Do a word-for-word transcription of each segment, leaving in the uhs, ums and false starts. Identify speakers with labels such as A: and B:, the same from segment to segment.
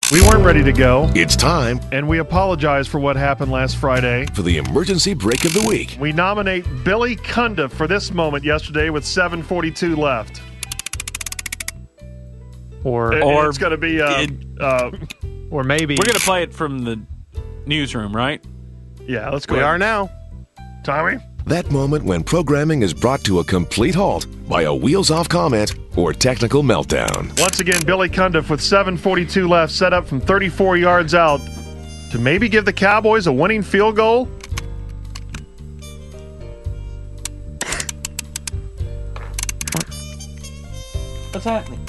A: We weren't ready to go.
B: It's time.
A: And we apologize for what happened last Friday.
B: For the emergency break of the week.
A: We nominate Billy Cundiff for this moment yesterday with seven forty-two left.
C: Or,
A: it,
C: or
A: it's going to be, uh,
C: it,
A: uh,
C: or maybe
D: we're going to play it from the newsroom, right?
A: Yeah, let's go.
E: We
A: ahead.
E: are now.
A: Tommy?
B: That moment when programming is brought to a complete halt by a wheels-off comment or technical meltdown.
A: Once again, Billy Cundiff with seven forty-two left, set up from thirty-four yards out to maybe give the Cowboys a winning field goal.
D: What's happening?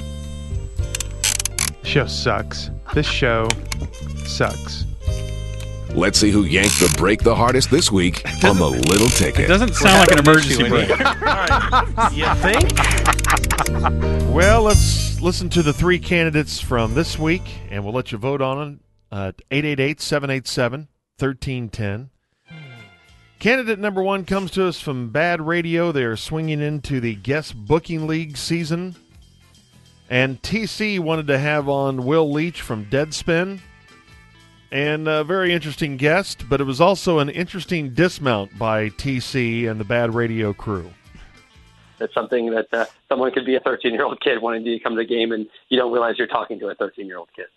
C: show sucks. This show sucks.
B: Let's see who yanked the break the hardest this week on the Little Ticket.
F: It doesn't sound like an emergency break.
E: You think?
A: Well, let's listen to the three candidates from this week, and we'll let you vote on them at eight eight eight, seven eight seven, one three one zero. Candidate number one comes to us from Bad Radio. They are swinging into the Guest Booking League season. And T C wanted to have on Will Leach from Deadspin. And a very interesting guest, but it was also an interesting dismount by T C and the Bad Radio crew.
G: It's something that uh, someone could be a thirteen-year-old kid wanting to come to the game, and you don't realize you're talking to a thirteen-year-old kid.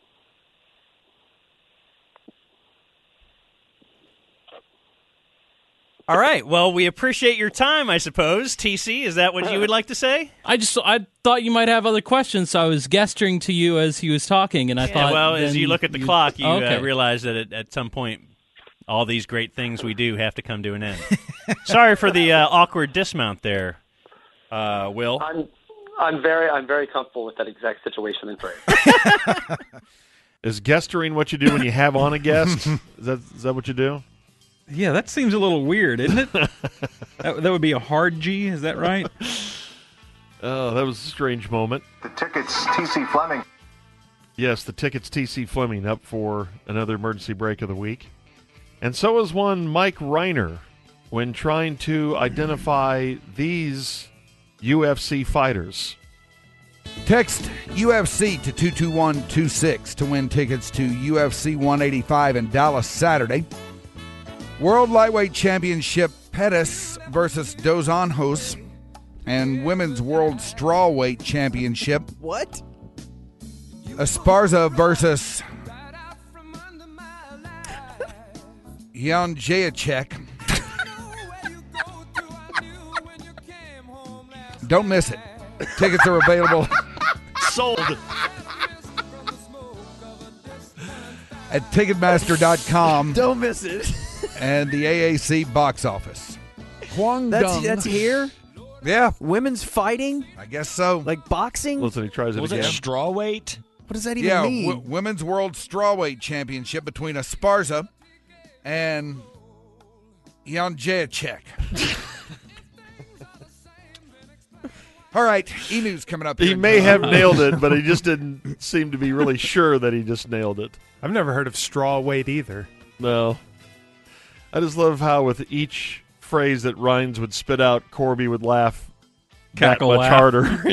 H: All right. Well, we appreciate your time, I suppose. T C, is that what you would like to say?
F: I just I thought you might have other questions, so I was gesturing to you as he was talking, and I
H: Yeah,
F: thought.
H: well, as
F: then
H: you look at the clock, you
F: okay.
H: uh, realize that at, at some point, all these great things we do have to come to an end. Sorry for the uh, awkward dismount there, uh, Will.
G: I'm I'm very I'm very comfortable with that exact situation and phrase.
A: Is gesturing what you do when you have on a guest? Is that is that what you do?
F: Yeah, that seems a little weird, isn't it? that, that would be a hard G, is that right?
A: Oh, that was a strange moment.
I: The tickets, T C Fleming.
A: Yes, the tickets, T C Fleming, up for another emergency break of the week. And so is one Mike Reiner when trying to identify these U F C fighters.
J: Text U F C to two two one two six to win tickets to U F C one eighty-five in Dallas Saturday. World Lightweight Championship Pettis versus Dos Anjos, and Women's World Strawweight Championship.
K: What?
J: Esparza versus Jan Jacek. Don't miss it. Tickets are available.
A: Sold.
J: At Ticketmaster dot com.
K: Don't miss it.
J: And the A A C box office. Huang
K: That's
J: Dong.
K: that's here.
J: Yeah.
K: Women's fighting,
J: I guess so.
K: like boxing.
A: Listen, he tries it
D: Was
A: again.
D: it straw weight?
K: What does that even
J: Yeah,
K: mean?
J: w- Women's World Strawweight Championship between Esparza and Jan Jacek. All right, E-News coming up.
A: He
J: here.
A: may have nailed it, but he just didn't seem to be really sure that he just nailed it.
C: I've never heard of straw weight either.
A: No. I just love how with each phrase that Rhines would spit out, Corby would laugh
F: Cackle
A: that much
F: laugh.
A: harder.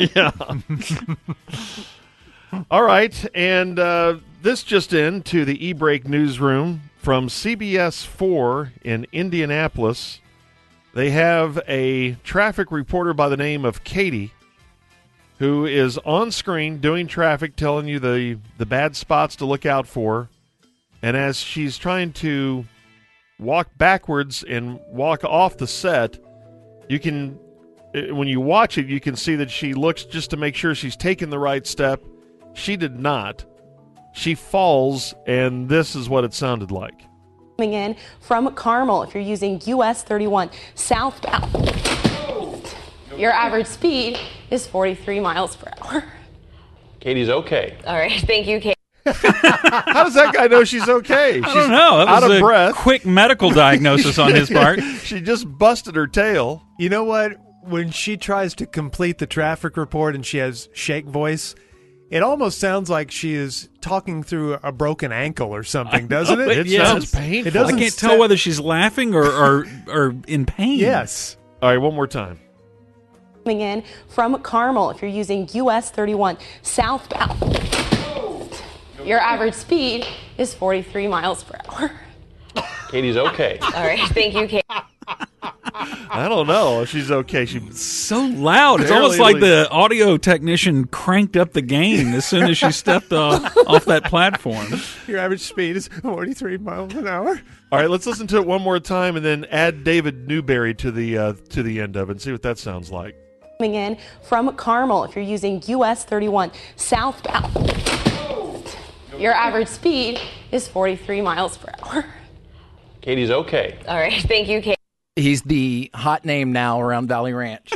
A: Yeah. All right, and uh, this just in to the E-Break newsroom from C B S four in Indianapolis. They have a traffic reporter by the name of Katie who is on screen doing traffic, telling you the, the bad spots to look out for. And as she's trying to walk backwards and walk off the set, you can, when you watch it, you can see that she looks just to make sure she's taking the right step. She did not. She falls, and this is what it sounded like.
L: Coming in from Carmel, if you're using U S thirty-one southbound, your average speed is forty-three miles per hour.
M: Katie's okay.
L: All right, thank you, Kate.
A: How does that guy know she's okay?
F: I
A: She's
F: don't know. That
A: out
F: was
A: of
F: a
A: breath.
F: quick medical diagnosis on his part.
A: She just busted her tail.
C: You know what? When she tries to complete the traffic report and she has shake voice, it almost sounds like she is talking through a broken ankle or something, doesn't it?
A: It
F: Yes.
A: sounds painful.
C: It doesn't
F: I can't
C: sta-
F: tell whether she's laughing or, or, or in pain.
C: Yes.
A: All right, one more time.
L: Coming in from Carmel, if you're using U S thirty-one southbound, Your average speed is forty-three miles per hour.
M: Katie's okay.
L: All right, thank you, Kate.
A: I don't know if she's okay. She's
F: so loud. It's
A: Barely
F: almost like
A: like-
F: the audio technician cranked up the gain as soon as she stepped off, off that platform.
C: Your average speed is forty-three miles an hour.
A: All right, let's listen to it one more time and then add David Newberry to the uh, to the end of it and see what that sounds like.
L: Coming in from Carmel, if you're using U S thirty-one southbound, your average speed is forty-three miles per hour.
M: Katie's okay.
L: All right, thank you, Kate.
K: He's the hot name now around Valley Ranch.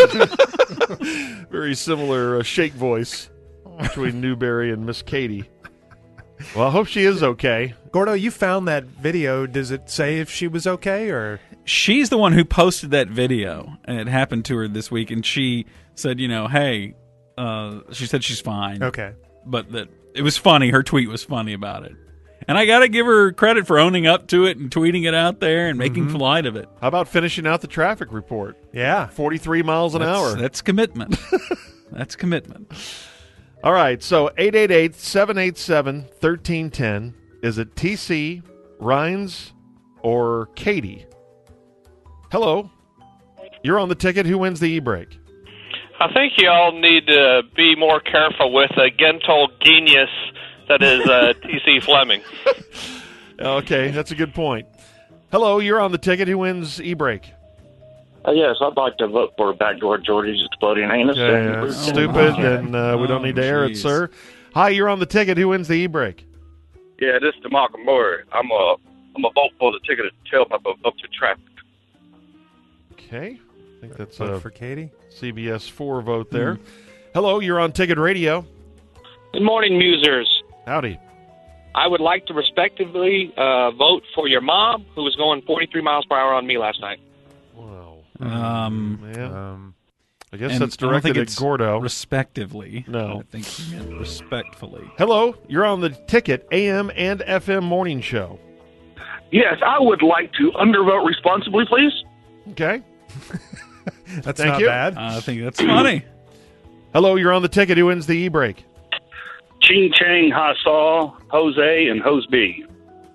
A: Very similar uh, shake voice between Newberry and Miss Katie. Well, I hope she is okay.
C: Gordo, you found that video. Does it say if she was okay or?
F: She's the one who posted that video, and it happened to her this week, and she said, you know, hey, uh, she said she's fine.
C: Okay.
F: But that it was funny. Her tweet was funny about it. And I got to give her credit for owning up to it and tweeting it out there and making
A: Mhm.
F: light of it.
A: How about finishing out the traffic report?
C: Yeah.
A: forty-three miles an
F: That's-
A: hour.
F: That's commitment. That's commitment.
A: All right, so eight eight eight, seven eight seven, one three one zero. Is it T C, Rhines, or Katie? Hello. You're on the ticket. Who wins the e-brake?
N: I think you all need to be more careful with a Gentile genius that is uh, T C Fleming.
A: Okay, that's a good point. Hello, you're on the ticket. Who wins e-brake?
O: Uh, yes, I'd like to vote for Backdoor Georgie's exploding anus.
A: Yeah, yeah, it's stupid, and uh, we don't need to air it, sir. Hi, you're on the ticket. Who wins the e-brake?
P: Yeah, this is DeMarco Murray. I'm a I'm a vote for the ticket to tell my up to traffic.
A: Okay, I think that's
C: Vote
A: a
C: for Katie.
A: C B S four vote there. Hello, you're on Ticket Radio.
Q: Good morning, Musers.
A: Howdy.
Q: I would like to respectively uh, vote for your mom, who was going forty-three miles per hour on me last night.
A: Wow.
F: Um,
A: Man. I guess
F: and
A: that's
F: I don't
A: directed
F: think
A: at
F: it's
A: Gordo.
F: Respectively.
A: No.
F: I think he meant respectfully.
A: Hello, you're on the Ticket A M and F M morning show.
P: Yes, I would like to undervote responsibly, please.
A: Okay.
C: That's
A: Thank
C: not
A: you.
C: bad.
F: I think that's funny.
A: Hello, you're on the Ticket. Who wins the e-brake?
P: Ching Chang, Hassal, Jose, and Hose B.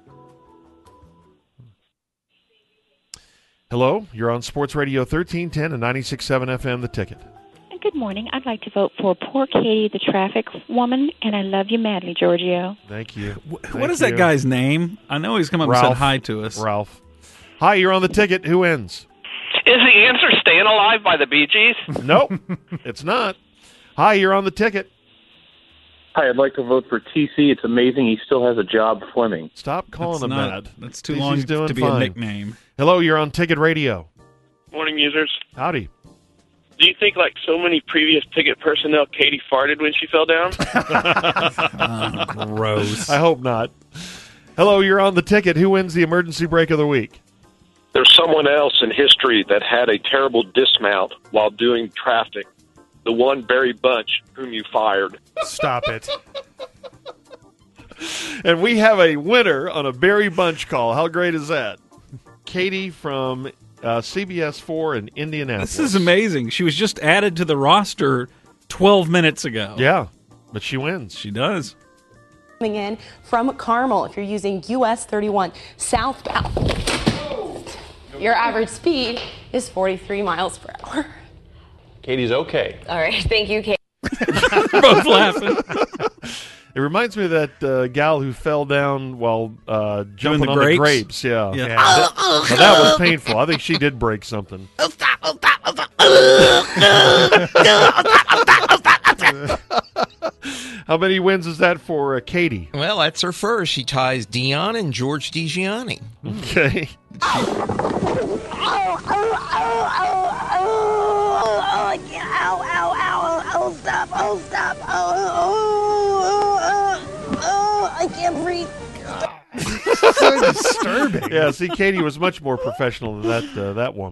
A: Hello, you're on Sports Radio thirteen ten and ninety-six point seven F M, The Ticket.
R: Good morning. I'd like to vote for poor Katie, the traffic woman, and I love you madly, Giorgio.
A: Thank you.
F: What is that guy's name? I know he's come up and said
A: Ralph.
F: hi to us.
A: Ralph. Hi, you're on the Ticket. Who wins?
N: Is the answer Staying Alive by the Bee Gees?
A: Nope, it's not. Hi, you're on the Ticket.
O: Hi, I'd like to vote for T C. It's amazing he still has a job, Fleming.
A: Stop calling
F: That's
A: him
F: not-
A: that.
F: that's too
A: He's
F: long
A: doing
F: to be
A: fine.
F: a nickname.
A: Hello, you're on Ticket Radio.
P: Morning, Musers.
A: Howdy.
P: Do you think, like so many previous ticket personnel, Katie farted when she fell down?
F: Oh, gross.
A: I hope not. Hello, you're on the Ticket. Who wins the emergency break of the week?
S: There's someone else in history that had a terrible dismount while doing traffic. The one Barry Bunch whom you fired.
C: Stop it.
A: And we have a winner on a Barry Bunch call. How great is that? Katie from uh, C B S four in Indianapolis.
F: This is amazing. She was just added to the roster twelve minutes ago.
A: Yeah, but she wins.
F: She does.
L: Coming in from Carmel, if you're using U S thirty-one southbound, your average speed is forty-three miles per hour.
M: Katie's okay.
L: All right, thank you, Kate.
F: We're both laughing.
A: It reminds me of that uh, gal who fell down while uh, jumping
F: the
A: on
F: grapes?
A: the grapes. Yeah.
F: Yeah.
A: Yeah. That, now that was painful. I think she did break something. How many wins is that for uh, Katie?
T: Well, that's her first. She ties Dion and George DiGianni.
A: Okay.
U: Ow, ow, ow, oh, stop, oh, stop, oh, oh, oh, oh, oh, I can't breathe.
C: So disturbing.
A: Yeah, see, Katie was much more professional than that uh, that woman.